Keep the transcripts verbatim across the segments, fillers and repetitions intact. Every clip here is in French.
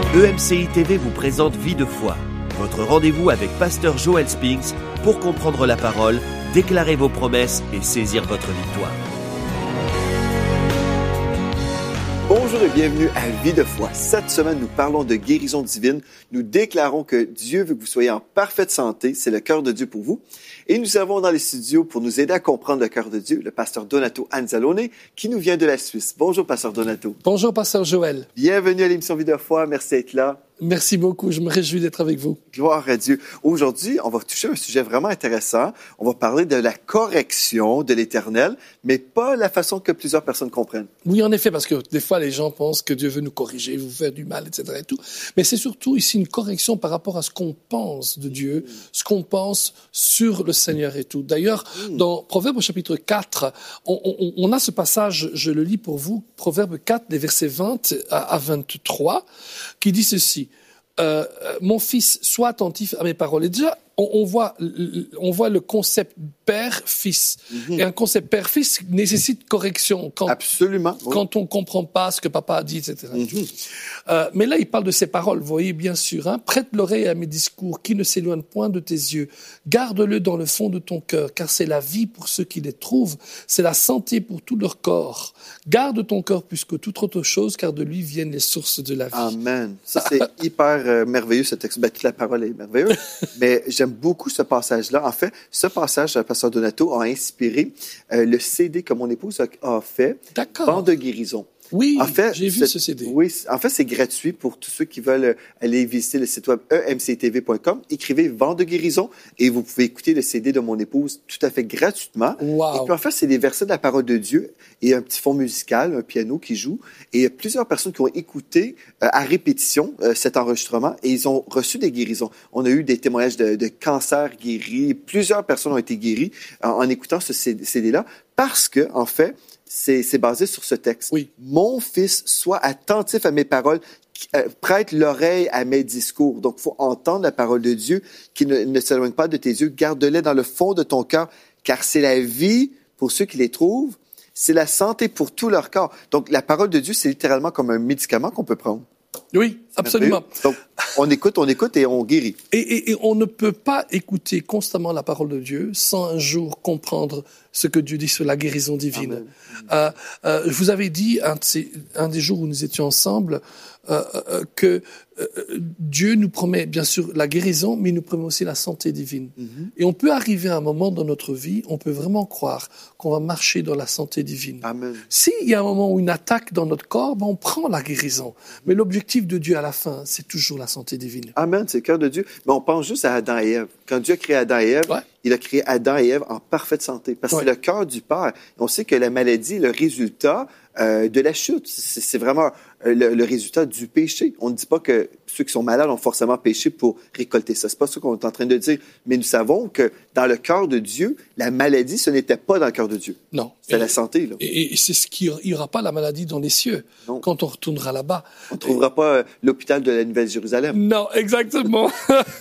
E M C I T V vous présente Vie de foi, votre rendez-vous avec Pasteur Joel Spinks pour comprendre la parole, déclarer vos promesses et saisir votre victoire. Bonjour et bienvenue à Vie de foi. Cette semaine, nous parlons de guérison divine. Nous déclarons que Dieu veut que vous soyez en parfaite santé. C'est le cœur de Dieu pour vous. Et nous avons dans les studios, pour nous aider à comprendre le cœur de Dieu, le pasteur Donato Anzalone, qui nous vient de la Suisse. Bonjour, pasteur Donato. Bonjour, pasteur Joël. Bienvenue à l'émission Vie de foi. Merci d'être là. Merci beaucoup. Je me réjouis d'être avec vous. Gloire à Dieu. Aujourd'hui, on va toucher un sujet vraiment intéressant. On va parler de la correction de l'Éternel, mais pas la façon que plusieurs personnes comprennent. Oui, en effet, parce que des fois, les gens pensent que Dieu veut nous corriger, vous faire du mal, et cetera et tout. Mais c'est surtout ici une correction par rapport à ce qu'on pense de Dieu, mmh. ce qu'on pense sur le Seigneur et tout. D'ailleurs, mmh. dans Proverbes au chapitre quatre, on, on, on a ce passage, je le lis pour vous, Proverbes quatre, des versets vingt à vingt-trois, qui dit ceci. Euh, mon fils, sois attentif à mes paroles. Et déjà, on, on, voit, on voit le concept père-fils. Mm-hmm. Et un concept père-fils nécessite correction. Quand, Absolument. Quand on ne comprend pas ce que papa a dit, et cetera. Mm-hmm. Euh, mais là, il parle de ses paroles. Vous voyez, bien sûr. Hein, prête l'oreille à mes discours, qui ne s'éloigne point de tes yeux. Garde-le dans le fond de ton cœur, car c'est la vie pour ceux qui les trouvent. C'est la santé pour tout leur corps. Garde ton cœur plus que toute autre chose, car de lui viennent les sources de la vie. Amen. Ça, c'est hyper euh, merveilleux, ce texte. Ben, toute la parole est merveilleuse. Mais j'aime beaucoup ce passage-là. En fait, ce passage, le pasteur Donato a inspiré euh, le C D que mon épouse a, a fait. D'accord. Bande de guérison. Oui, en fait, j'ai vu ce C D. Oui, en fait, c'est gratuit pour tous ceux qui veulent aller visiter le site web e m c t v point com. Écrivez « Vente de guérison » et vous pouvez écouter le C D de mon épouse tout à fait gratuitement. Wow. Et puis, en fait, c'est des versets de la parole de Dieu et un petit fond musical, un piano qui joue. Et il y a plusieurs personnes qui ont écouté euh, à répétition euh, cet enregistrement et ils ont reçu des guérisons. On a eu des témoignages de, de cancer guéris. Plusieurs personnes ont été guéries en, en écoutant ce C D-là parce que, en fait, C'est, c'est basé sur ce texte. Oui. Mon fils, sois attentif à mes paroles, euh, prête l'oreille à mes discours. Donc, il faut entendre la parole de Dieu qui ne, ne s'éloigne pas de tes yeux. Garde-les dans le fond de ton cœur, car c'est la vie pour ceux qui les trouvent. C'est la santé pour tout leur corps. Donc, la parole de Dieu, c'est littéralement comme un médicament qu'on peut prendre. Oui, absolument. Donc, on écoute, on écoute et on guérit. Et, et, et on ne peut pas écouter constamment la parole de Dieu sans un jour comprendre ce que Dieu dit sur la guérison divine. Euh, euh, je vous avais dit, un, de ces, un des jours où nous étions ensemble, euh, euh, que euh, Dieu nous promet bien sûr la guérison, mais il nous promet aussi la santé divine. Mm-hmm. Et on peut arriver à un moment dans notre vie, on peut vraiment croire qu'on va marcher dans la santé divine. Amen. S'il y a un moment où une attaque dans notre corps, ben on prend la guérison. Mais l'objectif de Dieu à la fin, c'est toujours la santé divine. Amen, c'est le cœur de Dieu. Mais on pense juste à Adam et Ève. Quand Dieu a créé Adam et Ève, ouais. il a créé Adam et Ève en parfaite santé. Parce que ouais. c'est le cœur du Père. On sait que la maladie est le résultat euh, de la chute. C'est, c'est vraiment euh, le, le résultat du péché. On ne dit pas que ceux qui sont malades ont forcément péché pour récolter ça. C'est pas ça qu'on est en train de dire. Mais nous savons que dans le cœur de Dieu, la maladie, ce n'était pas dans le cœur de Dieu. Non. C'était la santé. Là. Et, et c'est ce qu'il n'y aura pas la maladie dans les cieux. Non. Quand on retournera là-bas. On ne trouvera et... pas euh, l'hôpital de la Nouvelle-Jérusalem. Non, exactement.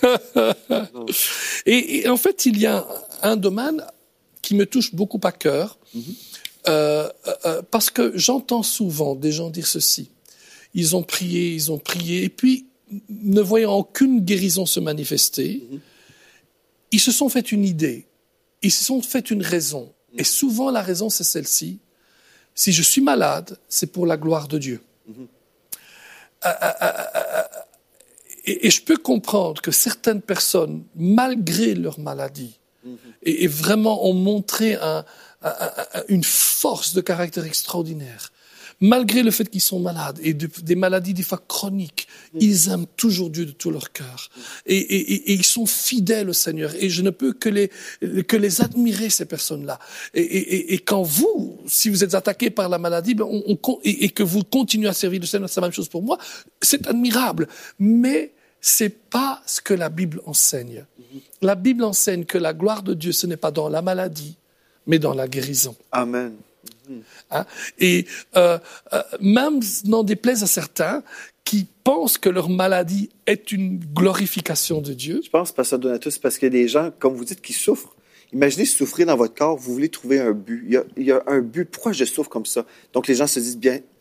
non. Et, et en fait, il y a un domaine qui me touche beaucoup à cœur, mm-hmm. euh, euh, parce que j'entends souvent des gens dire ceci. Ils ont prié, ils ont prié, et puis, ne voyant aucune guérison se manifester, mm-hmm. ils se sont fait une idée, ils se sont fait une raison. Mm-hmm. Et souvent, la raison, c'est celle-ci. Si je suis malade, c'est pour la gloire de Dieu. Mm-hmm. Euh, euh, euh, euh, et, et je peux comprendre que certaines personnes, malgré leur maladie, mm-hmm. et, et vraiment ont montré un, un, un, une force de caractère extraordinaire. Malgré le fait qu'ils sont malades et de, des maladies des fois chroniques, mmh. ils aiment toujours Dieu de tout leur cœur. Mmh. Et, et, et, et ils sont fidèles au Seigneur. Et je ne peux que les, que les admirer, ces personnes-là. Et, et, et quand vous, si vous êtes attaqué par la maladie, ben on, on, et, et que vous continuez à servir le Seigneur, c'est la même chose pour moi, c'est admirable. Mais c'est pas ce que la Bible enseigne. Mmh. La Bible enseigne que la gloire de Dieu, ce n'est pas dans la maladie, mais dans la guérison. Amen. Hein? Et euh, euh, même n'en déplaise à certains qui pensent que leur maladie est une glorification de Dieu. Je pense, pasteur Donato, c'est parce qu'il y a des gens, comme vous dites, qui souffrent. Imaginez souffrir dans votre corps, vous voulez trouver un but. Il y a, il y a un but. Pourquoi je souffre comme ça? Donc les gens se disent bien,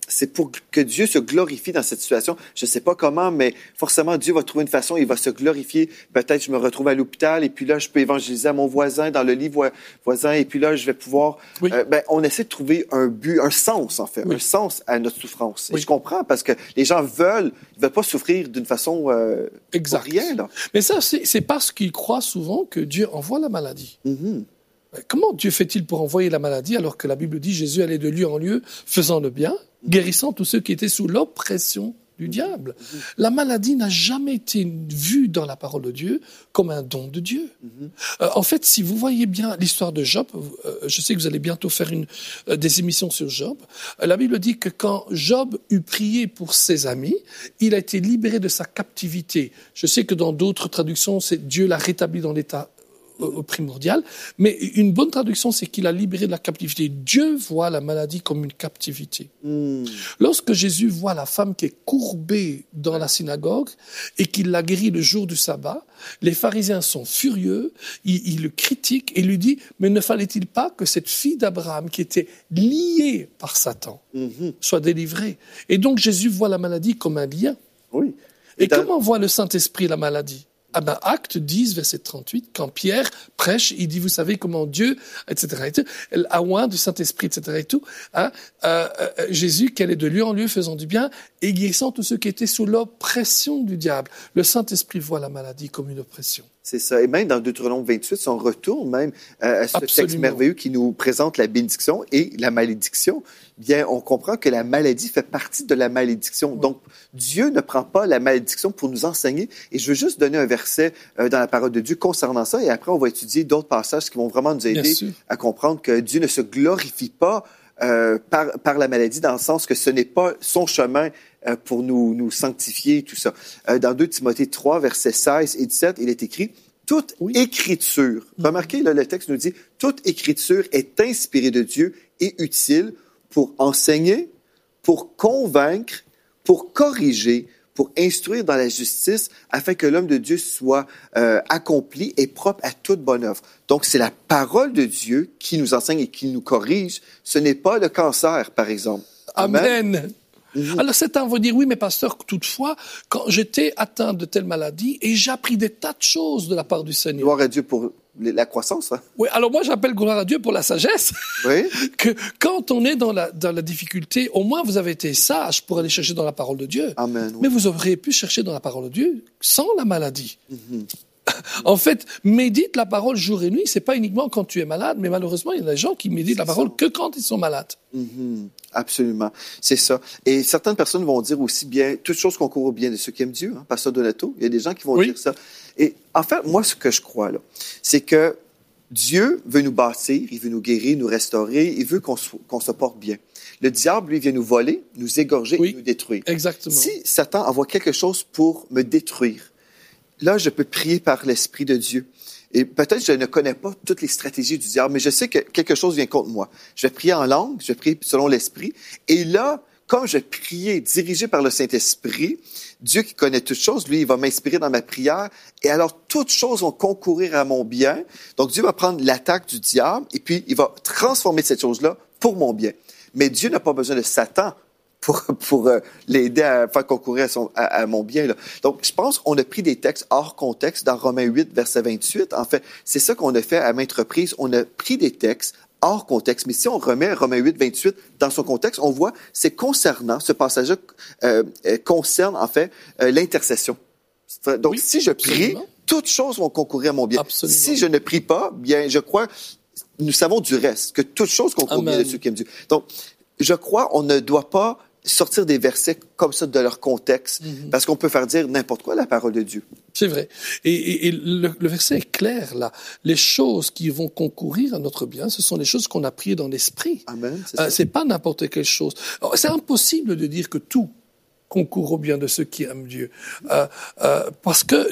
c'est pour que Dieu se glorifie dans cette situation. Je ne sais pas comment, mais forcément, Dieu va trouver une façon, il va se glorifier. Peut-être je me retrouve à l'hôpital et puis là, je peux évangéliser à mon voisin dans le lit vo- voisin et puis là, je vais pouvoir... Oui. Euh, ben, on essaie de trouver un but, un sens, en fait, oui. un sens à notre souffrance. Oui. Et je comprends parce que les gens veulent, ils veulent pas souffrir d'une façon euh, exact. Pour rien. Là. Mais ça, c'est, c'est parce qu'ils croient souvent que Dieu envoie la maladie. Mm-hmm. Comment Dieu fait-il pour envoyer la maladie alors que la Bible dit Jésus allait de lieu en lieu faisant le bien, guérissant tous ceux qui étaient sous l'oppression du diable. La maladie n'a jamais été vue dans la parole de Dieu comme un don de Dieu. Mm-hmm. Euh, en fait, si vous voyez bien l'histoire de Job, euh, je sais que vous allez bientôt faire une, euh, des émissions sur Job, euh, la Bible dit que quand Job eut prié pour ses amis, il a été libéré de sa captivité. Je sais que dans d'autres traductions, c'est Dieu l'a rétabli dans l'état primordial, mais une bonne traduction, c'est qu'il a libéré de la captivité. Dieu voit la maladie comme une captivité. Mm. Lorsque Jésus voit la femme qui est courbée dans la synagogue et qu'il la guérit le jour du sabbat, les pharisiens sont furieux, ils, ils le critiquent et lui disent, mais ne fallait-il pas que cette fille d'Abraham qui était liée par Satan mm-hmm. soit délivrée? Et donc Jésus voit la maladie comme un lien. Oui. Et, et comment voit le Saint-Esprit la maladie? Ah ben, Acte dix, verset trente-huit, quand Pierre prêche, il dit, vous savez comment Dieu, et cetera, et tout, à oint du Saint-Esprit, et cetera, et tout, hein, euh, euh, Jésus, qui allait de lieu en lieu faisant du bien, et guérissant tous ceux qui étaient sous l'oppression du diable. Le Saint-Esprit voit la maladie comme une oppression. C'est ça. Et même dans Deutéronome vingt-huit, si on retourne même euh, à ce Absolument. Texte merveilleux qui nous présente la bénédiction et la malédiction, bien, on comprend que la maladie fait partie de la malédiction. Oui. Donc, Dieu ne prend pas la malédiction pour nous enseigner. Et je veux juste donner un verset euh, dans la parole de Dieu concernant ça. Et après, on va étudier d'autres passages qui vont vraiment nous aider à comprendre que Dieu ne se glorifie pas euh, par, par la maladie, dans le sens que ce n'est pas son chemin euh, pour nous, nous sanctifier, tout ça. Euh, dans deux Timothée trois, versets seize et dix-sept, il est écrit « Toute oui. écriture », mm-hmm. remarquez, là, le texte nous dit « Toute écriture est inspirée de Dieu et utile pour enseigner, pour convaincre, pour corriger, pour instruire dans la justice, afin que l'homme de Dieu soit euh, accompli et propre à toute bonne œuvre. » Donc, c'est la parole de Dieu qui nous enseigne et qui nous corrige. Ce n'est pas le cancer, par exemple. Amen. Amen. Mm-hmm. Alors, certains vont dire, oui, mais pasteur, toutefois, quand j'étais atteint de telle maladie, et j'ai appris des tas de choses de la part du Seigneur. Gloire à Dieu pour la croissance. Hein? Oui, alors moi, j'appelle gloire à Dieu pour la sagesse. Oui. Que quand on est dans la, dans la difficulté, au moins vous avez été sage pour aller chercher dans la parole de Dieu. Amen. Oui. Mais vous auriez pu chercher dans la parole de Dieu sans la maladie. Mm-hmm. En fait, médite la parole jour et nuit, c'est pas uniquement quand tu es malade, mais malheureusement, il y a des gens qui méditent c'est la parole ça. Que quand ils sont malades. Mm-hmm. Absolument, c'est ça. Et certaines personnes vont dire aussi bien, toute chose concourt au bien de ceux qui aiment Dieu, hein, Pasteur Donato, il y a des gens qui vont oui. dire ça. Et en fait, moi, ce que je crois, là, c'est que Dieu veut nous bâtir, il veut nous guérir, nous restaurer, il veut qu'on, so- qu'on se porte bien. Le diable, lui, vient nous voler, nous égorger oui, et nous détruire. Exactement. Si Satan envoie quelque chose pour me détruire, là, je peux prier par l'Esprit de Dieu. Et peut-être je ne connais pas toutes les stratégies du diable, mais je sais que quelque chose vient contre moi. Je vais prier en langue, je vais prier selon l'Esprit. Et là, quand je vais prier dirigé par le Saint-Esprit, Dieu qui connaît toutes choses, lui, il va m'inspirer dans ma prière. Et alors, toutes choses vont concourir à mon bien. Donc, Dieu va prendre l'attaque du diable et puis il va transformer cette chose-là pour mon bien. Mais Dieu n'a pas besoin de Satan pour, pour euh, l'aider à faire concourir à, son, à, à mon bien. Là. Donc, je pense qu'on a pris des textes hors contexte dans Romains huit, verset vingt-huit. En fait, c'est ça qu'on a fait à maintes reprises. On a pris des textes hors contexte. Mais si on remet Romains huit, vingt-huit dans son contexte, on voit c'est concernant, ce passage-là euh, concerne en fait euh, l'intercession. Donc, oui, si je prie, absolument. Toutes choses vont concourir à mon bien. Absolument. Si je ne prie pas, bien, je crois, nous savons du reste, que toutes choses concourent bien de ceux qui aiment Dieu. Donc, je crois, on ne doit pas sortir des versets comme ça de leur contexte, mm-hmm. parce qu'on peut faire dire n'importe quoi à la parole de Dieu. C'est vrai. Et, et, et le, le verset est clair, là. Les choses qui vont concourir à notre bien, ce sont les choses qu'on a priées dans l'esprit. Amen. C'est, euh, c'est pas n'importe quelle chose. Alors, c'est impossible de dire que tout concourt au bien de ceux qui aiment Dieu. Euh, euh, parce que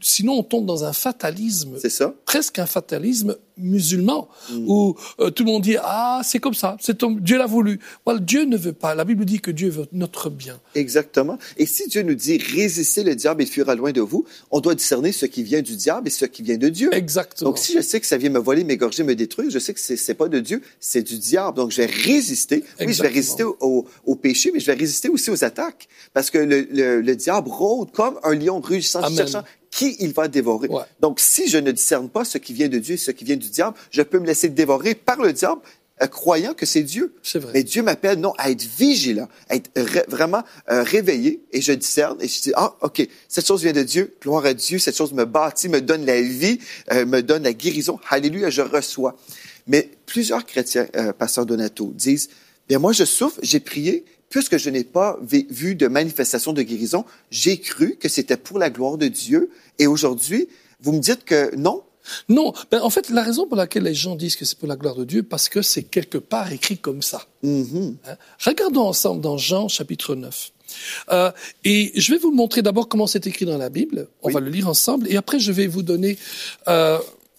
sinon on tombe dans un fatalisme. C'est ça. Presque un fatalisme musulman, mm. où euh, tout le monde dit « Ah, c'est comme ça, c'est ton... Dieu l'a voulu. Well, » Dieu ne veut pas. La Bible dit que Dieu veut notre bien. Exactement. Et si Dieu nous dit « Résistez le diable, il fuira loin de vous », on doit discerner ce qui vient du diable et ce qui vient de Dieu. Exactement. Donc, si je sais que ça vient me voler, m'égorger, me détruire, je sais que c'est, c'est pas de Dieu, c'est du diable. Donc, je vais résister. Exactement. Oui, je vais résister au, au, au péché, mais je vais résister aussi aux attaques. Parce que le, le, le diable rôde comme un lion rugissant, cherchant qui il va dévorer. Ouais. Donc, si je ne discerne pas ce qui vient de Dieu et ce qui vient du diable, je peux me laisser dévorer par le diable, euh, croyant que c'est Dieu. C'est vrai. Mais Dieu m'appelle, non, à être vigilant, à être ré- vraiment euh, réveillé, et je discerne, et je dis, ah, OK, cette chose vient de Dieu, gloire à Dieu, cette chose me bâtit, me donne la vie, euh, me donne la guérison, alléluia, je reçois. Mais plusieurs chrétiens, euh, pasteur Donato, disent, bien, moi, je souffre, j'ai prié, puisque je n'ai pas vu de manifestation de guérison, j'ai cru que c'était pour la gloire de Dieu. Et aujourd'hui, vous me dites que non? Non. Ben, en fait, la raison pour laquelle les gens disent que c'est pour la gloire de Dieu, parce que c'est quelque part écrit comme ça. Mm-hmm. Hein? Regardons ensemble dans Jean, chapitre neuf. Euh, et je vais vous montrer d'abord comment c'est écrit dans la Bible. On oui. va le lire ensemble. Et après, je vais vous donner euh,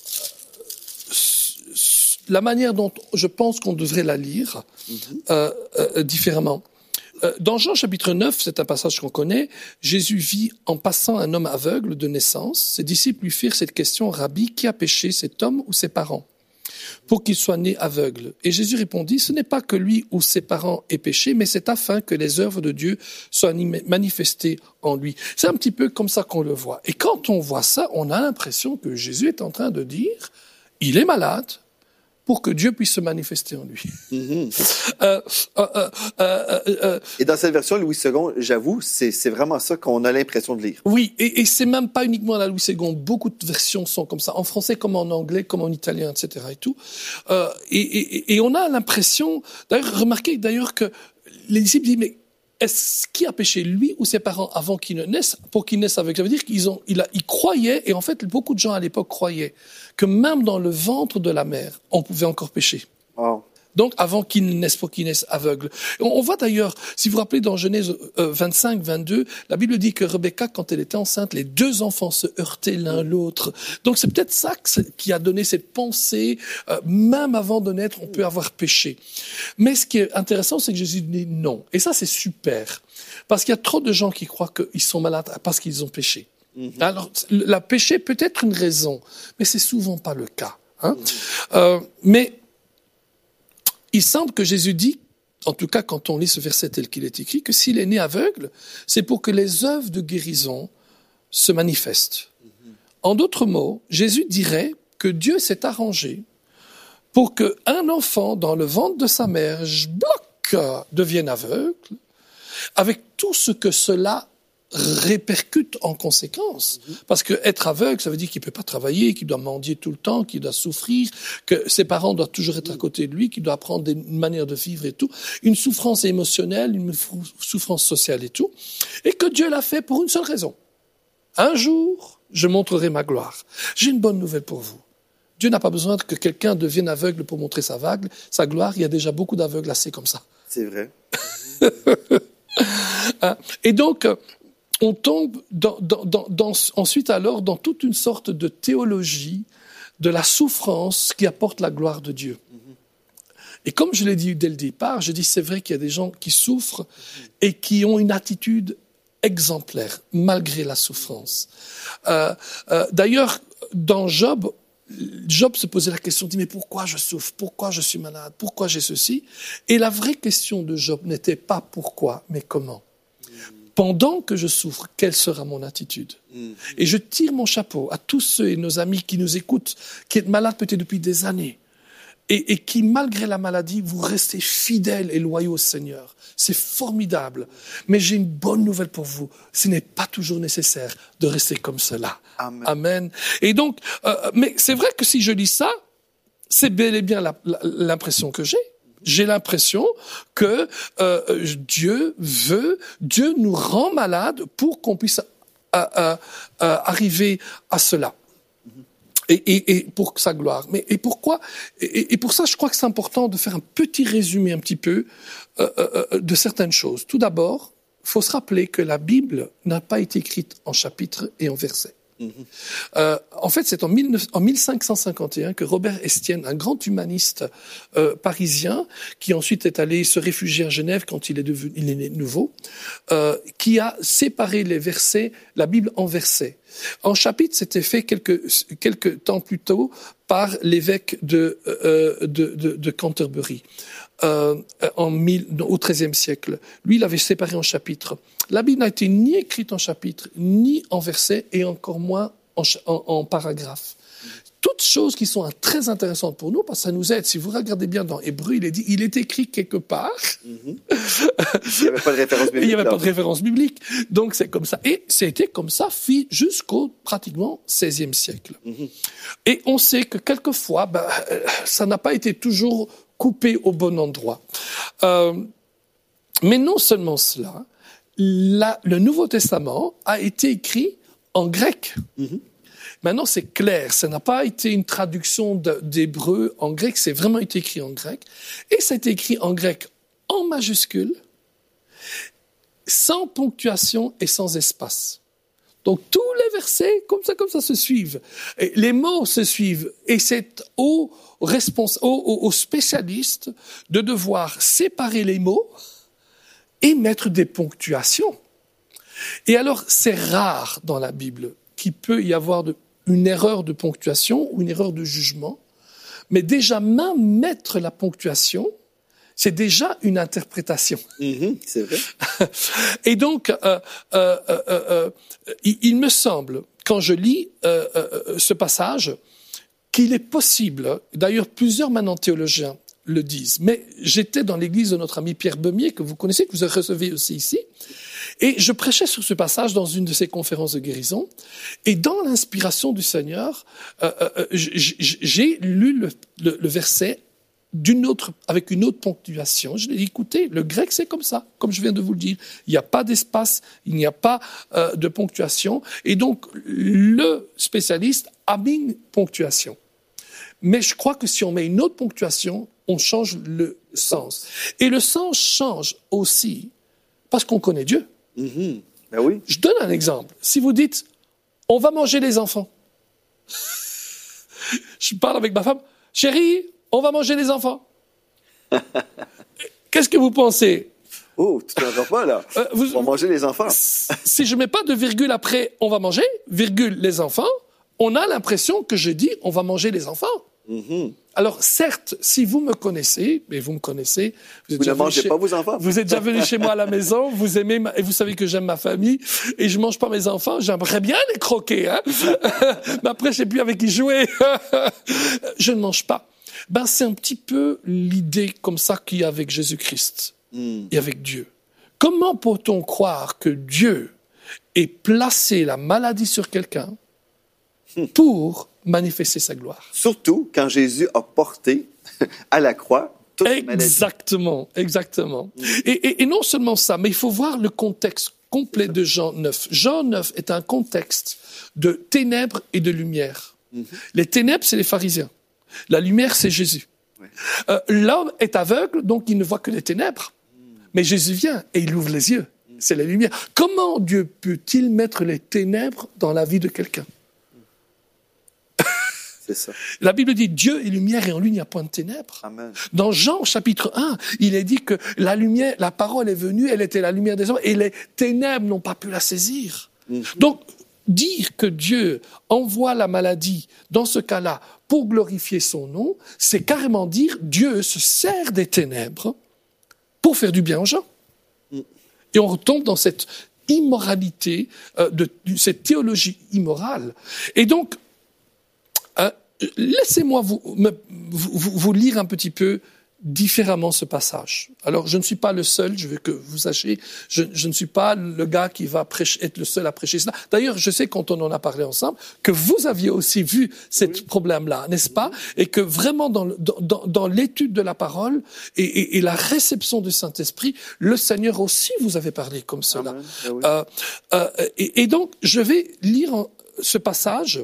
la manière dont je pense qu'on devrait la lire mm-hmm. euh, euh, différemment. Dans Jean chapitre neuf, c'est un passage qu'on connaît, Jésus vit en passant un homme aveugle de naissance. Ses disciples lui firent cette question, « Rabbi, qui a péché, cet homme ou ses parents, pour qu'il soit né aveugle ?» Et Jésus répondit, « Ce n'est pas que lui ou ses parents aient péché, mais c'est afin que les œuvres de Dieu soient manifestées en lui. » C'est un petit peu comme ça qu'on le voit. Et quand on voit ça, on a l'impression que Jésus est en train de dire, il est malade, pour que Dieu puisse se manifester en lui. Mm-hmm. euh, euh, euh, euh, euh, et dans cette version Louis second, j'avoue, c'est, c'est vraiment ça qu'on a l'impression de lire. Oui, et, et c'est même pas uniquement la Louis second. Beaucoup de versions sont comme ça, en français comme en anglais, comme en italien, et cetera. Et tout. Euh, et, et, et on a l'impression, d'ailleurs, remarquez d'ailleurs que les disciples disent, mais est-ce qu'il a péché lui ou ses parents avant qu'il ne naisse, pour qu'il naisse avec? Ça veut dire qu'ils ont, il a, ils croyaient, et en fait, beaucoup de gens à l'époque croyaient que même dans le ventre de la mère, on pouvait encore pécher. Wow. Donc, avant qu'il ne naisse, pour qu'il naisse aveugle. On, on voit d'ailleurs, si vous vous rappelez dans Genèse euh, vingt-cinq, vingt-deux, la Bible dit que Rebecca, quand elle était enceinte, les deux enfants se heurtaient l'un l'autre. Donc, c'est peut-être ça qui a donné cette pensée, euh, même avant de naître, on peut avoir péché. Mais ce qui est intéressant, c'est que Jésus dit non. Et ça, c'est super. Parce qu'il y a trop de gens qui croient qu'ils sont malades parce qu'ils ont péché. Mm-hmm. Alors, la péché peut être une raison, mais c'est souvent pas le cas. Hein? Mm-hmm. Euh, mais il semble que Jésus dit, en tout cas quand on lit ce verset tel qu'il est écrit, que s'il est né aveugle, c'est pour que les œuvres de guérison se manifestent. Mm-hmm. En d'autres mots, Jésus dirait que Dieu s'est arrangé pour qu'un enfant dans le ventre de sa mère, bloc, devienne aveugle, avec tout ce que cela répercute en conséquence. Mm-hmm. Parce que être aveugle, ça veut dire qu'il peut pas travailler, qu'il doit mendier tout le temps, qu'il doit souffrir, que ses parents doivent toujours être à côté de lui, qu'il doit apprendre des manières de vivre et tout. Une souffrance émotionnelle, une souffrance sociale et tout. Et que Dieu l'a fait pour une seule raison. Un jour, je montrerai ma gloire. J'ai une bonne nouvelle pour vous. Dieu n'a pas besoin que quelqu'un devienne aveugle pour montrer sa vague, sa gloire. Il y a déjà beaucoup d'aveugles assez comme ça. C'est vrai. Et donc, on tombe dans, dans, dans, dans, ensuite alors dans toute une sorte de théologie de la souffrance qui apporte la gloire de Dieu. Mm-hmm. Et comme je l'ai dit dès le départ, je dis c'est vrai qu'il y a des gens qui souffrent mm-hmm. et qui ont une attitude exemplaire malgré la souffrance. Euh, euh, d'ailleurs, dans Job, Job se posait la question, dit mais pourquoi je souffre, pourquoi je suis malade, pourquoi j'ai ceci? Et la vraie question de Job n'était pas pourquoi, mais comment. Pendant que je souffre, quelle sera mon attitude? Mmh. Et je tire mon chapeau à tous ceux et nos amis qui nous écoutent, qui êtes malades peut-être depuis des années, et, et qui, malgré la maladie, vous restez fidèles et loyaux au Seigneur. C'est formidable. Mais j'ai une bonne nouvelle pour vous. Ce n'est pas toujours nécessaire de rester comme cela. Amen. Amen. Et donc, euh, mais c'est vrai que si je lis ça, c'est bel et bien la, la, l'impression que j'ai. J'ai l'impression que euh, Dieu veut, Dieu nous rend malades pour qu'on puisse euh, euh, euh, arriver à cela. Et, et, et pour sa gloire. Mais et pourquoi et, et pour ça, je crois que c'est important de faire un petit résumé un petit peu euh, euh, de certaines choses. Tout d'abord, il faut se rappeler que la Bible n'a pas été écrite en chapitres et en versets. Mm-hmm. Euh, en fait, c'est en, en mille cinq cent cinquante et un que Robert Estienne, un grand humaniste euh, parisien, qui ensuite est allé se réfugier à Genève quand il est devenu, il est né de nouveau, euh, qui a séparé les versets, la Bible en versets. En chapitres, c'était fait quelques, quelques temps plus tôt par l'évêque de, euh, de, de, de Canterbury. Euh, en mille, au treizième siècle. Lui, il avait séparé en chapitres. La Bible n'a été ni écrite en chapitres, ni en versets, et encore moins en, en, en paragraphes. Toutes choses qui sont très intéressantes pour nous, parce que ça nous aide. Si vous regardez bien dans Hébreu, il est dit, il est écrit quelque part. Mm-hmm. Il n'y avait pas de référence biblique. Il n'y avait pas de référence biblique. Donc c'est comme ça. Et c'était comme ça jusqu'au pratiquement seizième siècle. Mm-hmm. Et on sait que quelquefois, ben, ça n'a pas été toujours coupé au bon endroit. Euh, mais non seulement cela, la, le Nouveau Testament a été écrit en grec. Mm-hmm. Maintenant, c'est clair, ça n'a pas été une traduction de, d'hébreu en grec, c'est vraiment été écrit en grec. Et ça a été écrit en grec en majuscule, sans ponctuation et sans espace. Donc tous les versets, comme ça, comme ça, se suivent. Et les mots se suivent. Et c'est au respons- aux, aux spécialistes de devoir séparer les mots et mettre des ponctuations. Et alors, c'est rare dans la Bible qu'il peut y avoir de, une erreur de ponctuation ou une erreur de jugement. Mais déjà, même mettre la ponctuation, c'est déjà une interprétation. Mmh, c'est vrai. Et donc, euh, euh, euh, euh, il, il me semble, quand je lis euh, euh, ce passage, qu'il est possible, d'ailleurs plusieurs maintenant théologiens le disent, mais j'étais dans l'église de notre ami Pierre Beumier, que vous connaissez, que vous recevez aussi ici, et je prêchais sur ce passage dans une de ces conférences de guérison, et dans l'inspiration du Seigneur, euh, euh, j'ai lu le, le, le verset d'une autre, avec une autre ponctuation. Je lui ai dit, écoutez, le grec, c'est comme ça, comme je viens de vous le dire. Il n'y a pas d'espace, il n'y a pas euh, de ponctuation. Et donc, le spécialiste a mis une ponctuation. Mais je crois que si on met une autre ponctuation, on change le sens. Et le sens change aussi parce qu'on connaît Dieu. Mm-hmm. Ben oui. Je donne un exemple. Si vous dites, on va manger les enfants. Je parle avec ma femme, chérie, on va manger les enfants. Qu'est-ce que vous pensez? Oh, tu t'en vas pas, là. Euh, vous, on va manger les enfants. Si je mets pas de virgule après, on va manger, virgule, les enfants, on a l'impression que je dis, on va manger les enfants. Mm-hmm. Alors, certes, si vous me connaissez, et vous me connaissez... Vous, vous ne mangez chez, pas vos enfants. Vous êtes déjà venu chez moi à la maison, vous aimez, ma, et vous savez que j'aime ma famille, et je mange pas mes enfants, j'aimerais bien les croquer, hein. Mais après, je sais plus avec qui jouer. Je ne mange pas. Ben, c'est un petit peu l'idée comme ça qu'il y a avec Jésus-Christ mm. et avec Dieu. Comment peut-on croire que Dieu ait placé la maladie sur quelqu'un pour manifester sa gloire? Surtout quand Jésus a porté à la croix toute la maladie. Exactement, exactement. Mm. Et, et, et non seulement ça, mais il faut voir le contexte complet de Jean neuf. Jean neuf est un contexte de ténèbres et de lumière. Mm-hmm. Les ténèbres, c'est les pharisiens. La lumière, c'est Jésus. Ouais. Euh, l'homme est aveugle, donc il ne voit que les ténèbres. Mm. Mais Jésus vient et il ouvre les yeux. Mm. C'est la lumière. Comment Dieu peut-il mettre les ténèbres dans la vie de quelqu'un? C'est ça. La Bible dit Dieu est lumière et en lui il n'y a point de ténèbres. Amen. Dans Jean chapitre un, il est dit que la lumière, la parole est venue, elle était la lumière des hommes et les ténèbres n'ont pas pu la saisir. Mm-hmm. Donc, dire que Dieu envoie la maladie dans ce cas-là pour glorifier son nom, c'est carrément dire Dieu se sert des ténèbres pour faire du bien aux gens. Mm. Et on retombe dans cette immoralité, euh, de, de cette théologie immorale. Et donc, Euh, laissez-moi vous, me, vous, vous lire un petit peu différemment ce passage. Alors, je ne suis pas le seul, je veux que vous sachiez, je, je ne suis pas le gars qui va prêcher, être le seul à prêcher cela. D'ailleurs, je sais quand on en a parlé ensemble, que vous aviez aussi vu ce oui. problème-là, n'est-ce pas? Et que vraiment dans, dans, dans l'étude de la parole et, et, et la réception du Saint-Esprit, le Seigneur aussi vous avait parlé comme cela. Ah oui. euh, euh, et, et donc, je vais lire en, ce passage.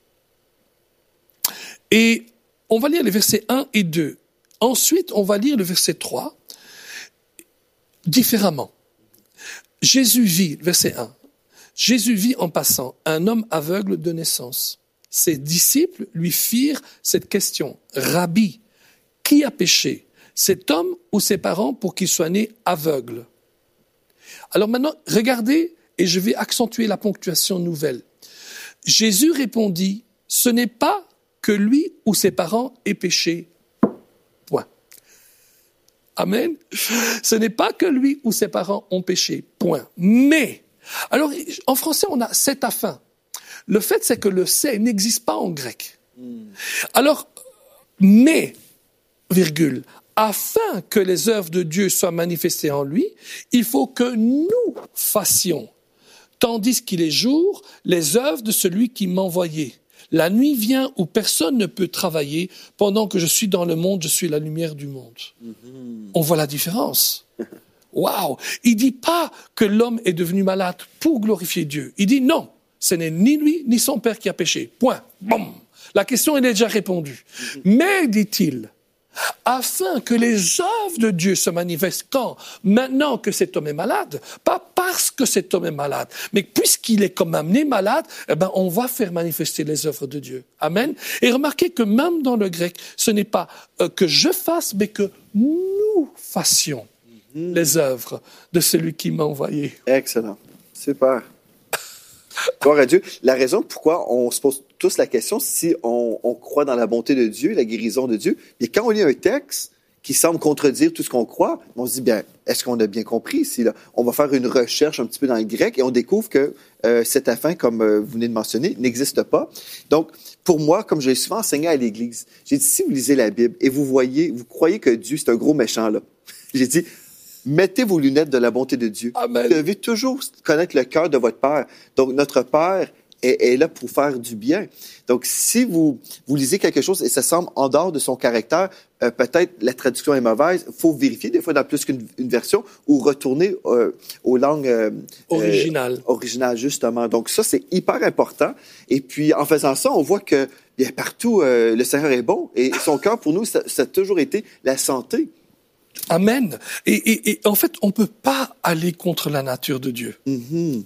Et on va lire les versets un et deux. Ensuite, on va lire le verset trois différemment. Jésus vit, verset un, Jésus vit en passant un homme aveugle de naissance. Ses disciples lui firent cette question. Rabbi, qui a péché, cet homme ou ses parents pour qu'il soit né aveugle? Alors maintenant, regardez, et je vais accentuer la ponctuation nouvelle. Jésus répondit, ce n'est pas que lui ou ses parents aient péché. Point. Amen. Ce n'est pas que lui ou ses parents ont péché. Point. Mais, alors, en français, on a c'est afin. Le fait, c'est que le c'est n'existe pas en grec. Mm. Alors, mais, virgule, afin que les œuvres de Dieu soient manifestées en lui, il faut que nous fassions, tandis qu'il est jour, les œuvres de celui qui m'a envoyé. La nuit vient où personne ne peut travailler. Pendant que je suis dans le monde, je suis la lumière du monde. Mm-hmm. On voit la différence. Waouh! Il dit pas que l'homme est devenu malade pour glorifier Dieu. Il dit non, ce n'est ni lui ni son père qui a péché. Point. Boum. La question est déjà répondue. Mm-hmm. Mais, dit-il, afin que les œuvres de Dieu se manifestent quand? Maintenant que cet homme est malade. Pas parce que cet homme est malade, mais puisqu'il est quand même né malade, eh ben, on va faire manifester les œuvres de Dieu. Amen. Et remarquez que même dans le grec, ce n'est pas euh, que je fasse, mais que nous fassions mmh. les œuvres de celui qui m'a envoyé. Excellent. Super. Gloire à Dieu. La raison pourquoi on se pose tous la question, si on, on croit dans la bonté de Dieu, la guérison de Dieu, mais quand on lit un texte qui semble contredire tout ce qu'on croit, on se dit, bien, est-ce qu'on a bien compris ici, là? On va faire une recherche un petit peu dans le grec et on découvre que euh, cet afin, comme euh, vous venez de mentionner, n'existe pas. Donc, pour moi, comme je l'ai souvent enseigné à l'Église, j'ai dit, si vous lisez la Bible et vous voyez, vous croyez que Dieu, c'est un gros méchant, là, j'ai dit, mettez vos lunettes de la bonté de Dieu. Amen. Vous devez toujours connaître le cœur de votre Père. Donc, notre Père est, est là pour faire du bien. Donc, si vous, vous lisez quelque chose et ça semble en dehors de son caractère, euh, peut-être la traduction est mauvaise, il faut vérifier des fois dans plus qu'une une version ou retourner euh, aux langues euh, originales. Euh, originales, justement. Donc, ça, c'est hyper important. Et puis, en faisant ça, on voit que bien, partout, euh, le Seigneur est bon et son cœur, pour nous, ça, ça a toujours été la santé. Amen. Et, et, et en fait, on ne peut pas aller contre la nature de Dieu. Mm-hmm.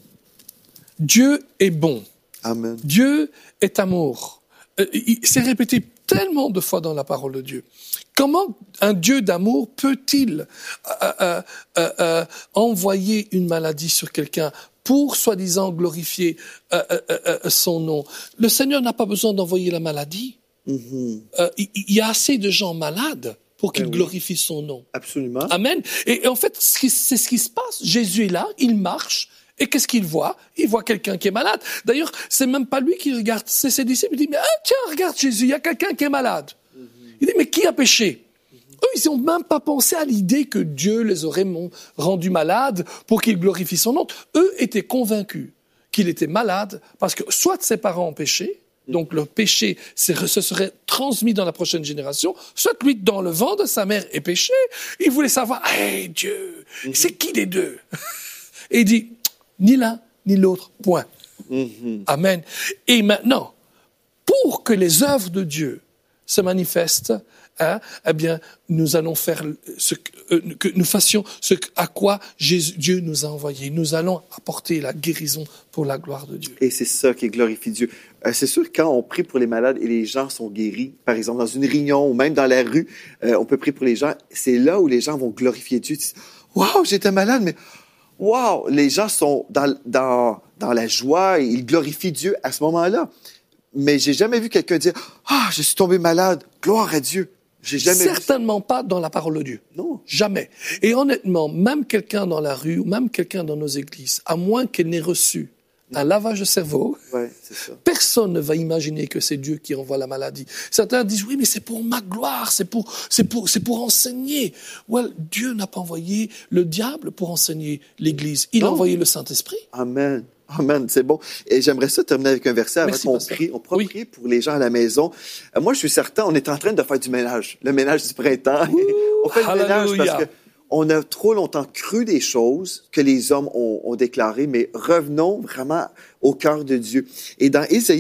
Dieu est bon. Amen. Dieu est amour. Euh, il, c'est répété tellement de fois dans la parole de Dieu. Comment un Dieu d'amour peut-il euh, euh, euh, euh, envoyer une maladie sur quelqu'un pour, soi-disant, glorifier euh, euh, euh, son nom? Le Seigneur n'a pas besoin d'envoyer la maladie. Mm-hmm. Euh, il, il y a assez de gens malades pour qu'il oui. glorifie son nom. Absolument. Amen. Et, et en fait, c'est ce qui se passe. Jésus est là, il marche, et qu'est-ce qu'il voit? Il voit quelqu'un qui est malade. D'ailleurs, c'est même pas lui qui regarde, c'est ses disciples. Il dit, mais ah, tiens, regarde Jésus, il y a quelqu'un qui est malade. Mm-hmm. Il dit, mais qui a péché? Mm-hmm. Eux, ils n'ont même pas pensé à l'idée que Dieu les aurait rendus malades pour qu'ils glorifient son nom. Eux étaient convaincus qu'il était malade parce que soit ses parents ont péché, donc le péché se serait transmis dans la prochaine génération, soit lui, dans le ventre de sa mère, est péché. Il voulait savoir, hey, Dieu, mm-hmm. c'est qui des deux? Et il dit, ni l'un, ni l'autre, point. Mm-hmm. Amen. Et maintenant, pour que les œuvres de Dieu se manifestent, hein, eh bien, nous allons faire ce que, euh, que nous fassions ce à quoi Jésus, Dieu nous a envoyés. Nous allons apporter la guérison pour la gloire de Dieu. Et c'est ça qui glorifie Dieu. Euh, c'est sûr, quand on prie pour les malades et les gens sont guéris, par exemple, dans une réunion ou même dans la rue, euh, on peut prier pour les gens. C'est là où les gens vont glorifier Dieu. Waouh, j'étais malade, mais waouh, les gens sont dans, dans, dans la joie et ils glorifient Dieu à ce moment-là. Mais j'ai jamais vu quelqu'un dire « Ah, je suis tombé malade, gloire à Dieu ». J'ai jamais Certainement pas dans la parole de Dieu. Non. Jamais. Et honnêtement, même quelqu'un dans la rue, ou même quelqu'un dans nos églises, à moins qu'elle n'ait reçu un lavage de cerveau, ouais, c'est ça. Personne ne va imaginer que c'est Dieu qui envoie la maladie. Certains disent, oui, mais c'est pour ma gloire, c'est pour, c'est pour, c'est pour enseigner. Well, Dieu n'a pas envoyé le diable pour enseigner l'Église. Il non. a envoyé le Saint-Esprit. Amen. Amen, c'est bon. Et j'aimerais ça terminer avec un verset avant qu'on prie. On pourra oui. prier pour les gens à la maison. Euh, moi, je suis certain, on est en train de faire du ménage. Le ménage du printemps. Ouh, on fait le hallelujah. ménage parce que on a trop longtemps cru des choses que les hommes ont, ont déclarées, mais revenons vraiment au cœur de Dieu. Et dans Ésaïe,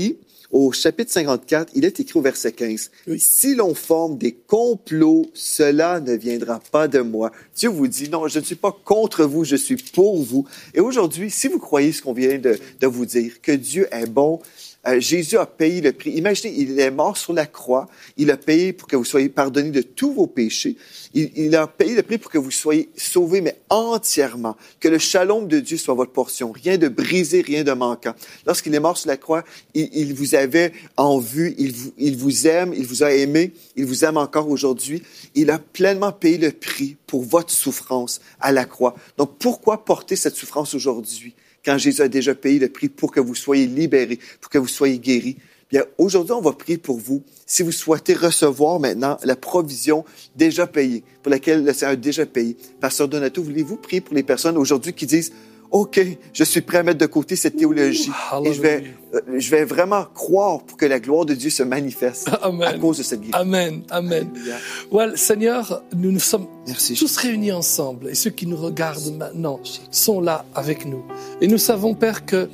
au chapitre cinquante-quatre, il est écrit au verset quinze. Oui. « Si l'on forme des complots, cela ne viendra pas de moi. » Dieu vous dit, non, je ne suis pas contre vous, je suis pour vous. Et aujourd'hui, si vous croyez ce qu'on vient de, de vous dire, que Dieu est bon, Euh, Jésus a payé le prix. Imaginez, il est mort sur la croix. Il a payé pour que vous soyez pardonnés de tous vos péchés. Il, il a payé le prix pour que vous soyez sauvés, mais entièrement. Que le shalom de Dieu soit votre portion. Rien de brisé, rien de manquant. Lorsqu'il est mort sur la croix, il, il vous avait en vue. Il vous, il vous aime. Il vous a aimé. Il vous aime encore aujourd'hui. Il a pleinement payé le prix pour votre souffrance à la croix. Donc, pourquoi porter cette souffrance aujourd'hui? Quand Jésus a déjà payé le prix pour que vous soyez libérés, pour que vous soyez guéris. Bien, aujourd'hui, on va prier pour vous. Si vous souhaitez recevoir maintenant la provision déjà payée, pour laquelle le Seigneur a déjà payé. Pasteur Donato, voulez-vous prier pour les personnes aujourd'hui qui disent « OK, je suis prêt à mettre de côté cette théologie et je vais, euh, je vais vraiment croire pour que la gloire de Dieu se manifeste Amen. À cause de cette guérison. » Amen, Amen. Well, Seigneur, nous nous sommes Merci, tous Jésus. Réunis ensemble et ceux qui nous regardent maintenant sont là avec nous. Et nous savons, Père, que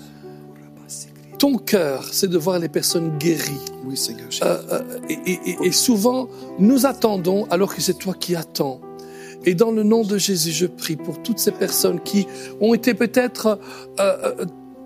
ton cœur, c'est de voir les personnes guéries. Oui, Seigneur. Euh, euh, et, et, et souvent, nous attendons alors que c'est toi qui attends. Et dans le nom de Jésus, je prie pour toutes ces personnes qui ont été peut-être euh,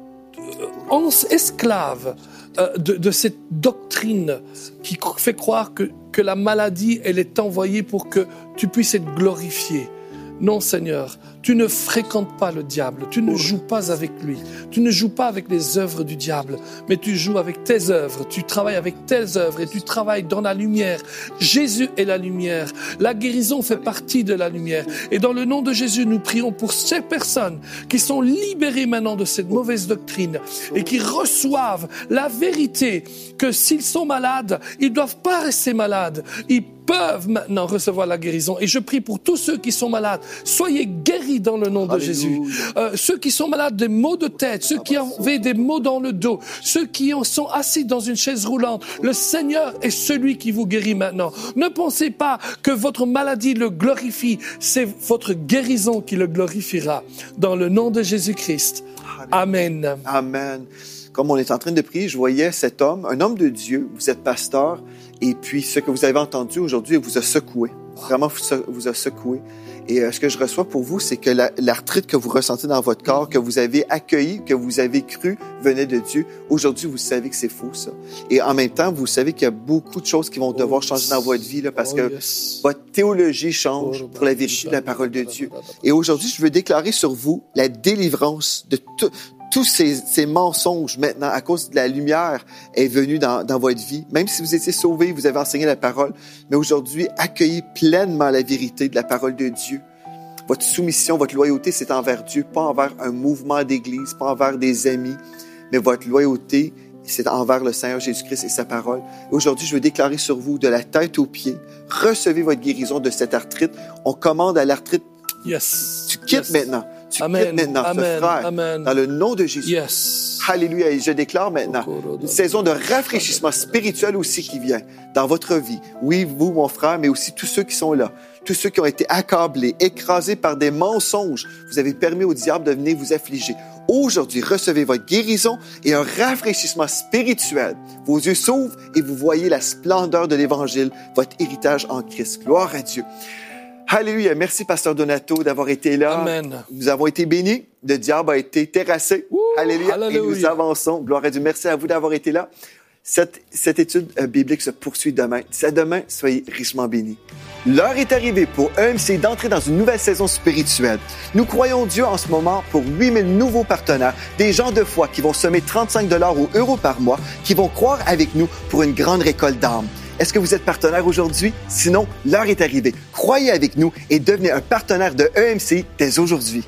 euh, esclaves euh, de, de cette doctrine qui fait croire que, que la maladie, elle est envoyée pour que tu puisses être glorifié. Non, Seigneur, tu ne fréquentes pas le diable, tu ne joues pas avec lui, tu ne joues pas avec les œuvres du diable, mais tu joues avec tes œuvres, tu travailles avec tes œuvres et tu travailles dans la lumière. Jésus est la lumière, la guérison fait partie de la lumière. Et dans le nom de Jésus, nous prions pour ces personnes qui sont libérées maintenant de cette mauvaise doctrine et qui reçoivent la vérité que s'ils sont malades, ils ne doivent pas rester malades, ils peuvent maintenant recevoir la guérison. Et je prie pour tous ceux qui sont malades. Soyez guéris dans le nom de Alléluia. Jésus. Euh, ceux qui sont malades des maux de tête, ceux qui avaient des maux dans le dos, ceux qui sont assis dans une chaise roulante, le Seigneur est celui qui vous guérit maintenant. Ne pensez pas que votre maladie le glorifie. C'est votre guérison qui le glorifiera. Dans le nom de Jésus-Christ. Amen. Amen. Comme on est en train de prier, je voyais cet homme, un homme de Dieu, vous êtes pasteur, et puis ce que vous avez entendu aujourd'hui vous a secoué. Vraiment, vous a secoué. Et euh, ce que je reçois pour vous, c'est que la, l'arthrite que vous ressentez dans votre corps, que vous avez accueilli, que vous avez cru venait de Dieu, aujourd'hui, vous savez que c'est faux, ça. Et en même temps, vous savez qu'il y a beaucoup de choses qui vont devoir changer dans votre vie, là, parce que votre théologie change pour la vérité de la parole de Dieu. Et aujourd'hui, je veux déclarer sur vous la délivrance de tout. Tous ces, ces mensonges maintenant, à cause de la lumière, est venue dans, dans votre vie. Même si vous étiez sauvés, vous avez enseigné la parole, mais aujourd'hui, accueillez pleinement la vérité de la parole de Dieu. Votre soumission, votre loyauté, c'est envers Dieu, pas envers un mouvement d'église, pas envers des amis, mais votre loyauté, c'est envers le Seigneur Jésus-Christ et sa parole. Et aujourd'hui, je veux déclarer sur vous, de la tête aux pieds, recevez votre guérison de cette arthrite. On commande à l'arthrite. Yes. Tu quittes yes. maintenant. Tu Amen. quittes maintenant Amen. ce frère. Amen. Dans le nom de Jésus. Yes. Alléluia. Et je déclare maintenant une saison de rafraîchissement spirituel aussi qui vient dans votre vie. Oui, vous, mon frère, mais aussi tous ceux qui sont là. Tous ceux qui ont été accablés, écrasés par des mensonges. Vous avez permis au diable de venir vous affliger. Aujourd'hui, recevez votre guérison et un rafraîchissement spirituel. Vos yeux s'ouvrent et vous voyez la splendeur de l'Évangile, votre héritage en Christ. Gloire à Dieu. Alléluia. Merci, Pasteur Donato, d'avoir été là. Amen. Nous avons été bénis. Le diable a été terrassé. Ouh, Alléluia. Alléluia. Et nous avançons. Gloire à Dieu. Merci à vous d'avoir été là. Cette, cette étude biblique se poursuit demain. C'est à demain. Soyez richement bénis. L'heure est arrivée pour E M C d'entrer dans une nouvelle saison spirituelle. Nous croyons Dieu en ce moment pour huit mille nouveaux partenaires, des gens de foi qui vont semer trente-cinq dollars ou euros par mois, qui vont croire avec nous pour une grande récolte d'âmes. Est-ce que vous êtes partenaire aujourd'hui? Sinon, l'heure est arrivée. Croyez avec nous et devenez un partenaire de E M C dès aujourd'hui.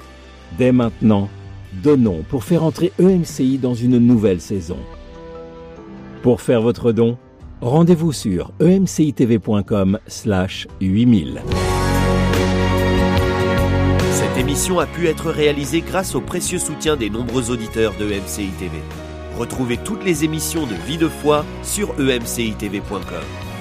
Dès maintenant, donnons pour faire entrer E M C I dans une nouvelle saison. Pour faire votre don, rendez-vous sur emcitv.com slash 8000. Cette émission a pu être réalisée grâce au précieux soutien des nombreux auditeurs de E M C I T V. Retrouvez toutes les émissions de Vie de foi sur e m c i t v point com.